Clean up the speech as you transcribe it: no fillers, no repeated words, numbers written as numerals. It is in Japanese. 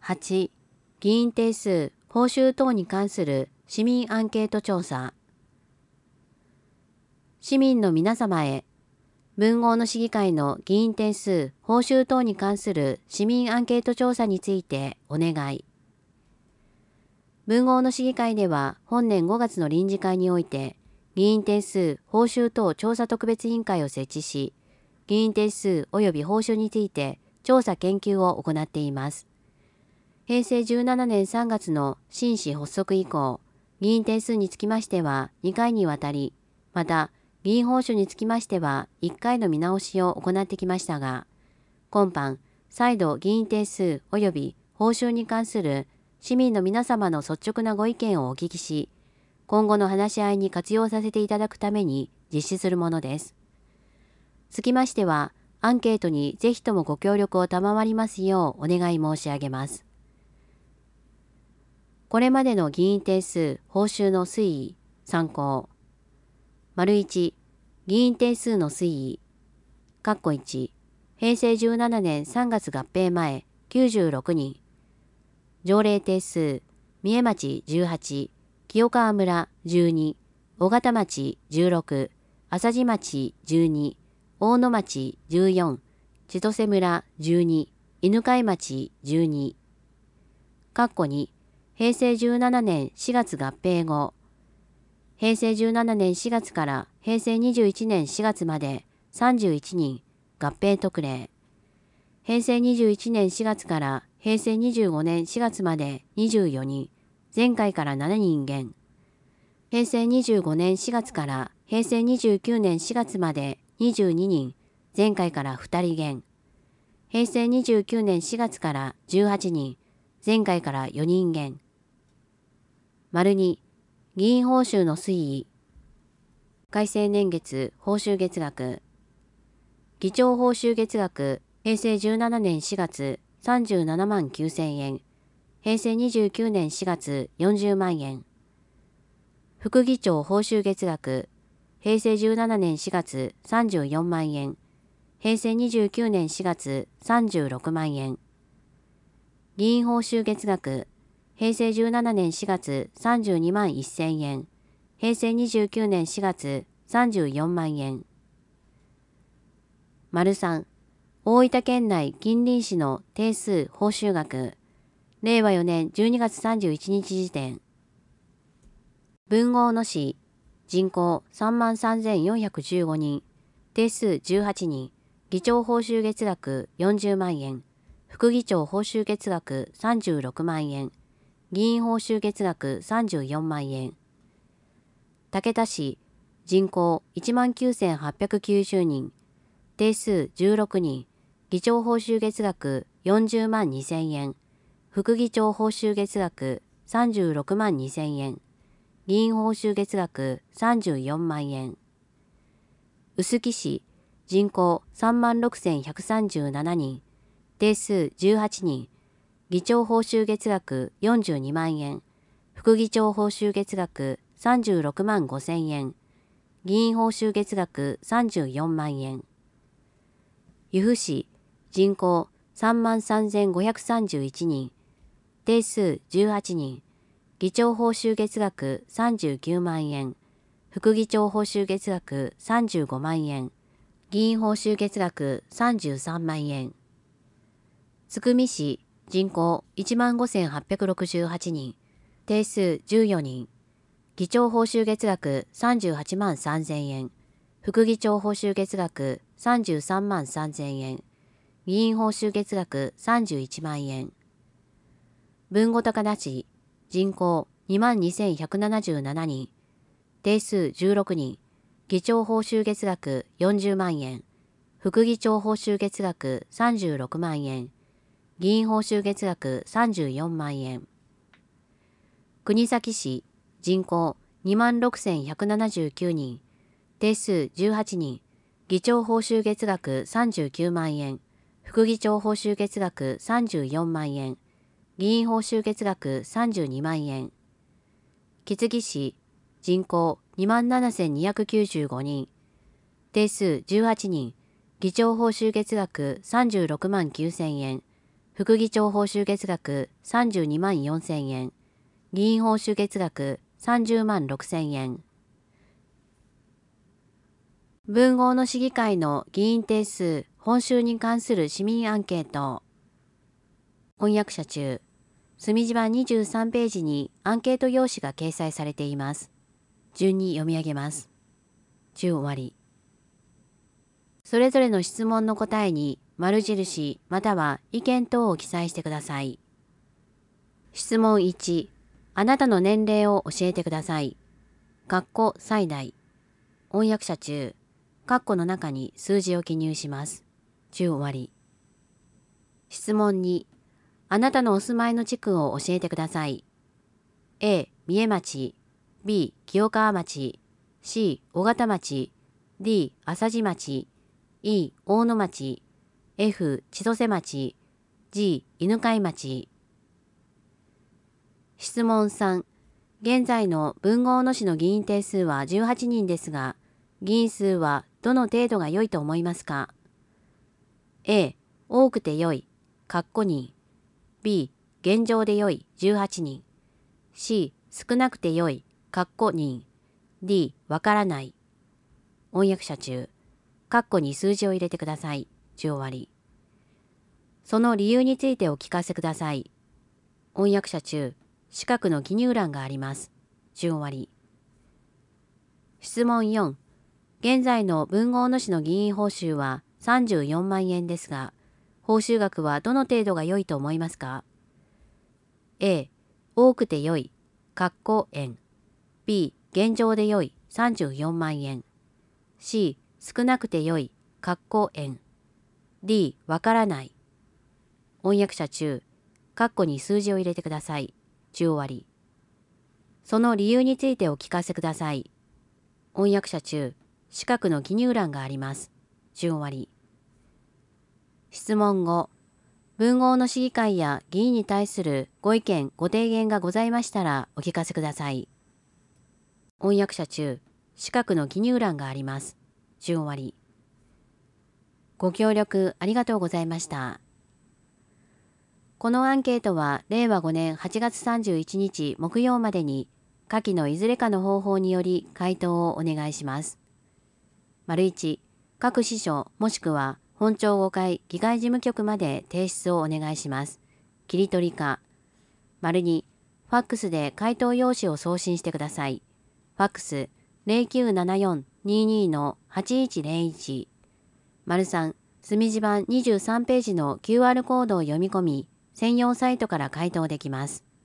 8、議員定数、報酬等に関する市民アンケート調査。市民の皆様へ、文豪の市議会の議員定数、報酬等に関する市民アンケート調査についてお願い。文豪の市議会では本年5月の臨時会において、議員定数、報酬等調査特別委員会を設置し、議員定数及び報酬について調査研究を行っています。平成17年3月の新市発足以降、議員定数につきましては2回にわたり、また議員報酬につきましては1回の見直しを行ってきましたが、今般、再度議員定数及び報酬に関する市民の皆様の率直なご意見をお聞きし、今後の話し合いに活用させていただくために実施するものです。つきましては、アンケートにぜひともご協力を賜りますようお願い申し上げます。これまでの議員定数・報酬の推移、参考。1、議員定数の推移。1、平成17年3月合併前、96人。条例定数、三重町18、清川村12、尾形町16、朝地町12、大野町14、千歳村12、犬飼町12。2、平成17年4月合併後、平成17年4月から平成21年4月まで31人合併特例。平成21年4月から平成25年4月まで24人、前回から7人減。平成25年4月から平成29年4月まで22人、前回から2人減。平成29年4月から18人、前回から4人減。2、議員報酬の推移。改正年月報酬月額。議長報酬月額、平成17年4月37万9000円。平成29年4月40万円。副議長報酬月額、平成17年4月34万円。平成29年4月36万円。議員報酬月額、平成17年4月32万1000円。平成29年4月34万円。3、大分県内近隣市の定数報酬額。令和4年12月31日時点。文豪の市、人口33,415人。定数18人。議長報酬月額40万円。副議長報酬月額36万円。議員報酬月額34万円。竹田市、人口19,890人。定数16人。議長報酬月額40万2000円。副議長報酬月額36万2000円。議員報酬月額34万円。臼杵市、人口36,137人。定数18人。議長報酬月額42万円。副議長報酬月額36万5000円。議員報酬月額34万円。由布市、人口33,531人。定数18人。議長報酬月額39万円。副議長報酬月額35万円。議員報酬月額33万円。津久見市、人口15,868人。定数14人。議長報酬月額38万3000円。副議長報酬月額33万3000円。議員報酬月額31万円。豊後高田市、人口22,177人。定数16人。議長報酬月額40万円。副議長報酬月額36万円。議員報酬月額34万円。国東市、人口26,179人。定数18人。議長報酬月額39万円。副議長報酬月額34万円。議員報酬月額32万円。木次市、人口27,295人。定数18人。議長報酬月額36万9000円。 副議長報酬月額32万4千円。議員報酬月額30万6千円。文豪の市議会の議員定数、報酬に関する市民アンケート。翻訳者中、墨字版23ページにアンケート用紙が掲載されています。順に読み上げます。終わり。それぞれの質問の答えに丸印または意見等を記載してください。質問1、あなたの年齢を教えてください。最大。翻訳者中、括弧の中に数字を記入します。終わり。質問2、あなたのお住まいの地区を教えてください。A、三重町、B、清川町、C、尾形町、D、朝地町、E、大野町、F、千歳町、G、犬飼町。質問3、現在の豊後大野市の議員定数は18人ですが、議員数はどの程度が良いと思いますか？ A、多くて良い、人。B、現状で良い、18人。C、少なくて良い、人。D、わからない。翻訳者中、括弧に数字を入れてください。終わり。その理由についてお聞かせください。翻訳者中、四角の記入欄があります。終わり。質問4、現在の豊後大野市の議員報酬は34万円ですが、報酬額はどの程度が良いと思いますか？ A、多くて良い、円。B、現状で良い、34万円。C、少なくて良い、円。D、わからない。翻訳者中、括弧に数字を入れてください。終わり。その理由についてお聞かせください。翻訳者中、四角の記入欄があります。終わり。質問5、豊後大野市議会や議員に対するご意見、ご提言がございましたらお聞かせください。翻訳者中、四角の記入欄があります。終わり。ご協力ありがとうございました。このアンケートは令和5年8月31日木曜までに下記のいずれかの方法により回答をお願いします。1、各支所もしくは本庁5階議会事務局まで提出をお願いします。切り取りか。2、ファックスで回答用紙を送信してください。ファックス 0974-22-8101。3、墨字版23ページの QR コードを読み込み、専用サイトから回答できます。